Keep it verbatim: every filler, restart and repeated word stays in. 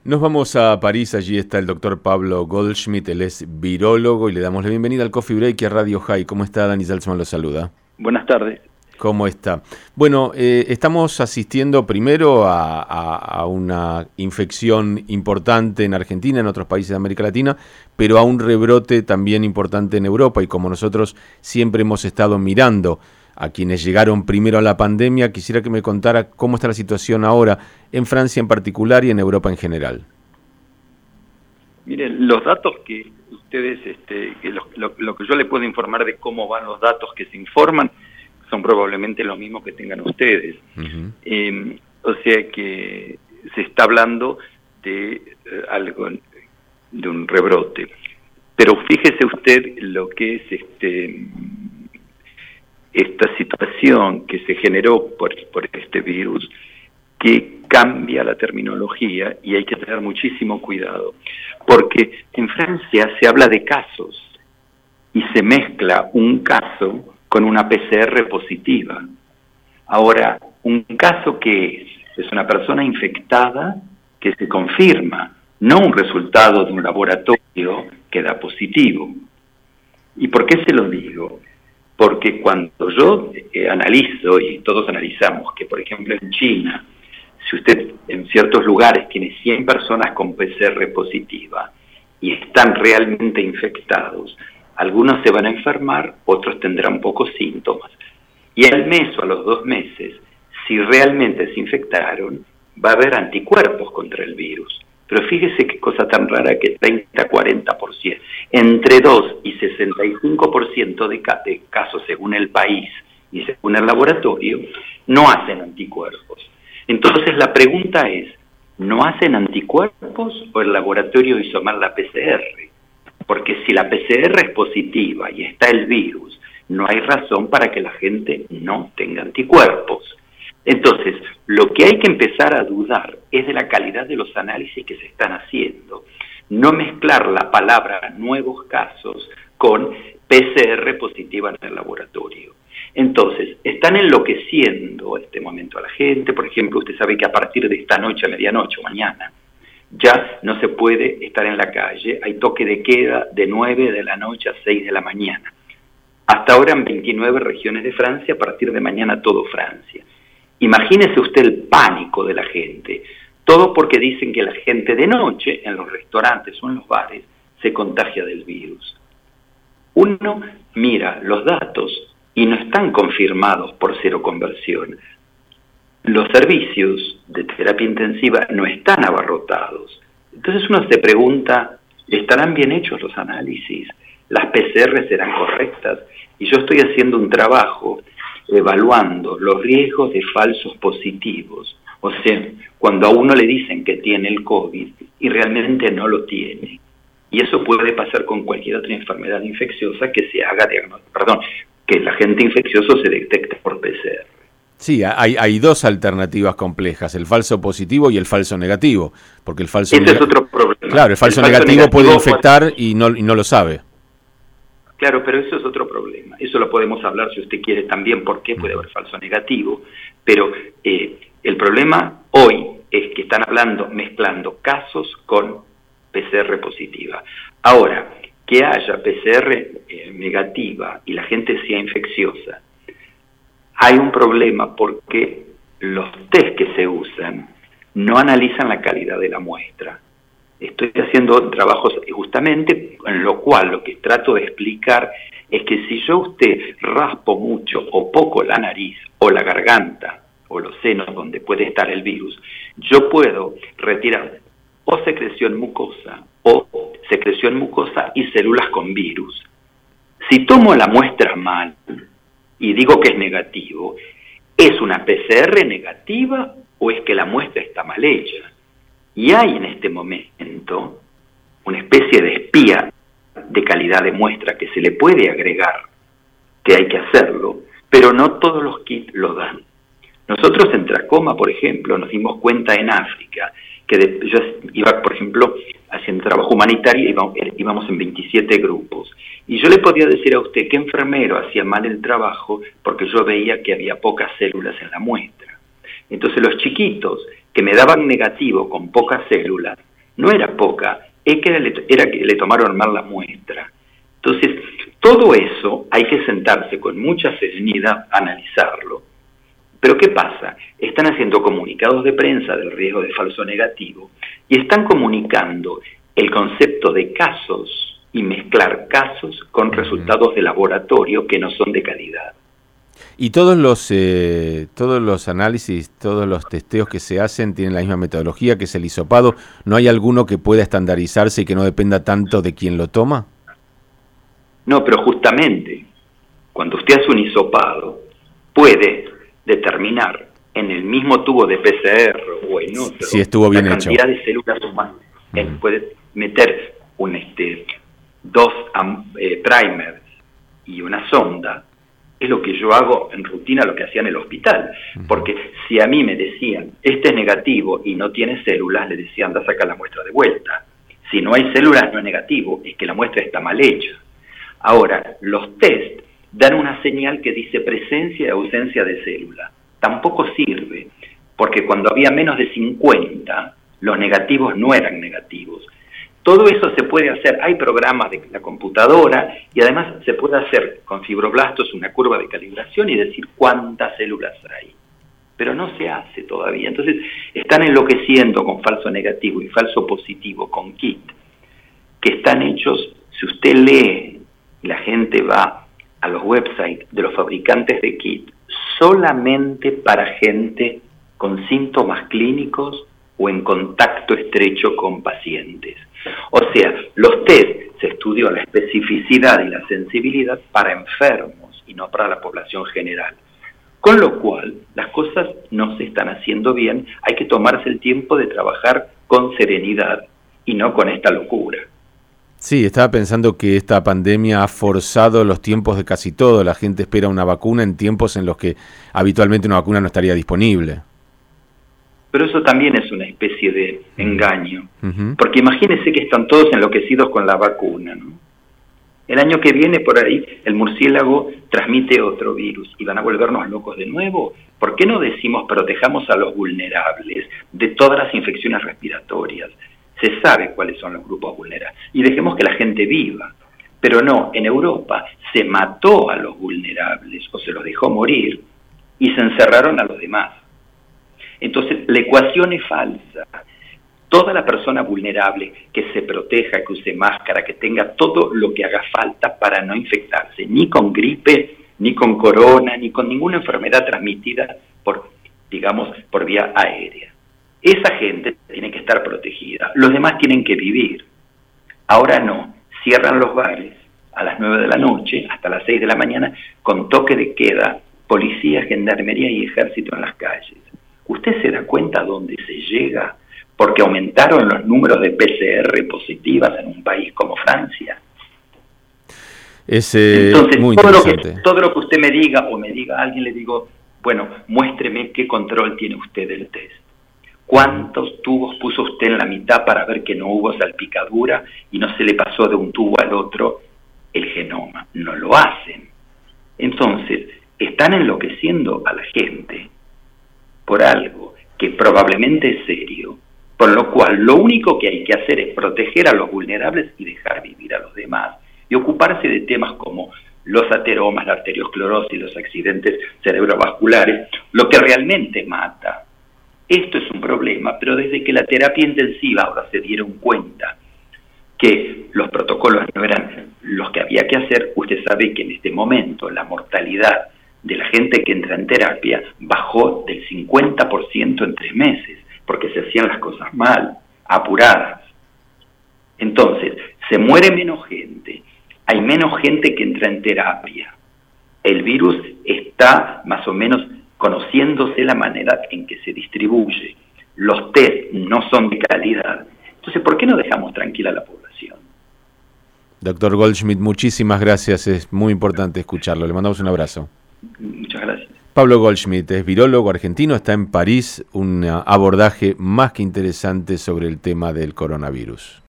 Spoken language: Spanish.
Nos vamos a París, allí está el doctor Pablo Goldschmidt, él es virólogo y le damos la bienvenida al Coffee Break y a Radio High. ¿Cómo está? Dani Salzman lo saluda. Buenas tardes. ¿Cómo está? Bueno, eh, estamos asistiendo primero a, a, a una infección importante en Argentina, en otros países de América Latina, pero a un rebrote también importante en Europa, y como nosotros siempre hemos estado mirando a quienes llegaron primero a la pandemia, quisiera que me contara cómo está la situación ahora en Francia en particular y en Europa en general. Miren, los datos que ustedes, este, que lo, lo, lo que yo les puedo informar de cómo van los datos que se informan, son probablemente los mismos que tengan ustedes. Uh-huh. Eh, o sea que se está hablando de eh, algo, de un rebrote. Pero fíjese usted lo que es este esta situación que se generó por, por este virus, que cambia la terminología y hay que tener muchísimo cuidado, porque en Francia se habla de casos y se mezcla un caso con una P C R positiva. Ahora, un caso que es, es una persona infectada que se confirma, no un resultado de un laboratorio que da positivo. ¿Y por qué se lo digo? Porque cuando yo eh, analizo, y todos analizamos, que por ejemplo en China, si usted en ciertos lugares tiene cien personas con P C R positiva y están realmente infectados, algunos se van a enfermar, otros tendrán pocos síntomas. Y al mes o a los dos meses, si realmente se infectaron, va a haber anticuerpos contra el virus. Pero fíjese qué cosa tan rara que treinta a cuarenta por ciento, entre dos y sesenta y cinco por ciento de, ca- de casos según el país y según el laboratorio, no hacen anticuerpos. Entonces la pregunta es, ¿no hacen anticuerpos o el laboratorio hizo mal la P C R? Porque si la P C R es positiva y está el virus, no hay razón para que la gente no tenga anticuerpos. Entonces, lo que hay que empezar a dudar es de la calidad de los análisis que se están haciendo. No mezclar la palabra nuevos casos con P C R positiva en el laboratorio. Entonces, están enloqueciendo en este momento a la gente. Por ejemplo, usted sabe que a partir de esta noche, a medianoche o mañana, ya no se puede estar en la calle. Hay toque de queda de nueve de la noche a seis de la mañana. Hasta ahora en veintinueve regiones de Francia, a partir de mañana todo Francia. Imagínese usted el pánico de la gente, todo porque dicen que la gente de noche, en los restaurantes o en los bares, se contagia del virus. Uno mira los datos y no están confirmados por seroconversión. Los servicios de terapia intensiva no están abarrotados. Entonces uno se pregunta, ¿estarán bien hechos los análisis? ¿Las P C R serán correctas? Y yo estoy haciendo un trabajo evaluando los riesgos de falsos positivos, o sea, cuando a uno le dicen que tiene el COVID y realmente no lo tiene. Y eso puede pasar con cualquier otra enfermedad infecciosa que se haga diagnóstico, perdón, que el agente infeccioso se detecte por P C R. Sí, hay, hay dos alternativas complejas, el falso positivo y el falso negativo, porque el falso Ese neg- es otro problema. Claro, el falso, el falso negativo, negativo puede infectar y no, y no lo sabe. Claro, pero eso es otro problema. Eso lo podemos hablar si usted quiere también, por qué puede haber falso negativo. Pero eh, el problema hoy es que están hablando, mezclando casos con P C R positiva. Ahora, que haya P C R eh, negativa y la gente sea infecciosa, hay un problema porque los test que se usan no analizan la calidad de la muestra. Estoy haciendo trabajos justamente en lo cual lo que trato de explicar es que si yo usted raspo mucho o poco la nariz o la garganta o los senos donde puede estar el virus, yo puedo retirar o secreción mucosa o secreción mucosa y células con virus. Si tomo la muestra mal y digo que es negativo, ¿es una P C R negativa o es que la muestra está mal hecha? Y hay en este momento una especie de espía de calidad de muestra que se le puede agregar, que hay que hacerlo, pero no todos los kits lo dan. Nosotros en Tracoma, por ejemplo, nos dimos cuenta en África, que de, yo iba, por ejemplo, haciendo trabajo humanitario, íbamos, íbamos en veintisiete grupos, y yo le podía decir a usted qué enfermero hacía mal el trabajo porque yo veía que había pocas células en la muestra. Entonces los chiquitos que me daban negativo con pocas células, no era poca, es que era, era que le tomaron mal la muestra. Entonces, todo eso hay que sentarse con mucha serenidad a analizarlo. Pero ¿qué pasa? Están haciendo comunicados de prensa del riesgo de falso negativo y están comunicando el concepto de casos y mezclar casos con resultados de laboratorio que no son de calidad. Y todos los eh, todos los análisis, todos los testeos que se hacen tienen la misma metodología, que es el hisopado. ¿No hay alguno que pueda estandarizarse y que no dependa tanto de quién lo toma? No, pero justamente cuando usted hace un hisopado puede determinar en el mismo tubo de P C R o en otro si estuvo bien la hecho. cantidad de células humanas. Uh-huh. Él puede meter un este dos eh, primers y una sonda. Es lo que yo hago en rutina, lo que hacía en el hospital. Uh-huh. Porque si a mí me decían, este es negativo y no tiene células, le decía, anda a sacar la muestra de vuelta. Si no hay células, no es negativo, es que la muestra está mal hecha. Ahora, los test dan una señal que dice presencia y ausencia de célula. Tampoco sirve, porque cuando había menos de cincuenta, los negativos no eran negativos. Todo eso se puede hacer, hay programas de la computadora y además se puede hacer con fibroblastos una curva de calibración y decir cuántas células hay. Pero no se hace todavía. Entonces están enloqueciendo con falso negativo y falso positivo, con kit, que están hechos, si usted lee, la gente va a los websites de los fabricantes de kit, solamente para gente con síntomas clínicos o en contacto estrecho con pacientes. O sea, los test se estudió la especificidad y la sensibilidad para enfermos y no para la población general. Con lo cual, las cosas no se están haciendo bien, hay que tomarse el tiempo de trabajar con serenidad y no con esta locura. Sí, estaba pensando que esta pandemia ha forzado los tiempos de casi todo. La gente espera una vacuna en tiempos en los que habitualmente una vacuna no estaría disponible. Pero eso también es una especie de engaño, uh-huh. porque imagínense que están todos enloquecidos con la vacuna, ¿no? El año que viene por ahí el murciélago transmite otro virus y van a volvernos locos de nuevo. ¿Por qué no decimos protejamos a los vulnerables de todas las infecciones respiratorias? Se sabe cuáles son los grupos vulnerables y dejemos que la gente viva. Pero no, en Europa se mató a los vulnerables o se los dejó morir y se encerraron a los demás. Entonces, la ecuación es falsa. Toda la persona vulnerable que se proteja, que use máscara, que tenga todo lo que haga falta para no infectarse, ni con gripe, ni con corona, ni con ninguna enfermedad transmitida por, digamos, por vía aérea. Esa gente tiene que estar protegida. Los demás tienen que vivir. Ahora no. Cierran los bares a las nueve de la noche hasta las seis de la mañana con toque de queda, policía, gendarmería y ejército en las calles. ¿Usted se da cuenta dónde se llega? Porque aumentaron los números de P C R positivas en un país como Francia. Es eh, Entonces, muy todo lo, interesante. que, todo lo que usted me diga o me diga a alguien, le digo, bueno, muéstreme qué control tiene usted del test. ¿Cuántos tubos puso usted en la mitad para ver que no hubo salpicadura y no se le pasó de un tubo al otro el genoma? No lo hacen. Entonces, están enloqueciendo a la gente por algo que probablemente es serio, por lo cual lo único que hay que hacer es proteger a los vulnerables y dejar vivir a los demás, y ocuparse de temas como los ateromas, la arteriosclerosis, los accidentes cerebrovasculares, lo que realmente mata. Esto es un problema, pero desde que la terapia intensiva ahora se dieron cuenta que los protocolos no eran los que había que hacer, usted sabe que en este momento la mortalidad de la gente que entra en terapia bajó del cincuenta por ciento en tres meses, porque se hacían las cosas mal, apuradas. Entonces, se muere menos gente, hay menos gente que entra en terapia. El virus está más o menos conociéndose la manera en que se distribuye. Los test no son de calidad. Entonces, ¿por qué no dejamos tranquila a la población? Doctor Goldschmidt, muchísimas gracias. Es muy importante escucharlo. Le mandamos un abrazo. Muchas gracias. Pablo Goldschmidt es virólogo argentino, está en París, un abordaje más que interesante sobre el tema del coronavirus.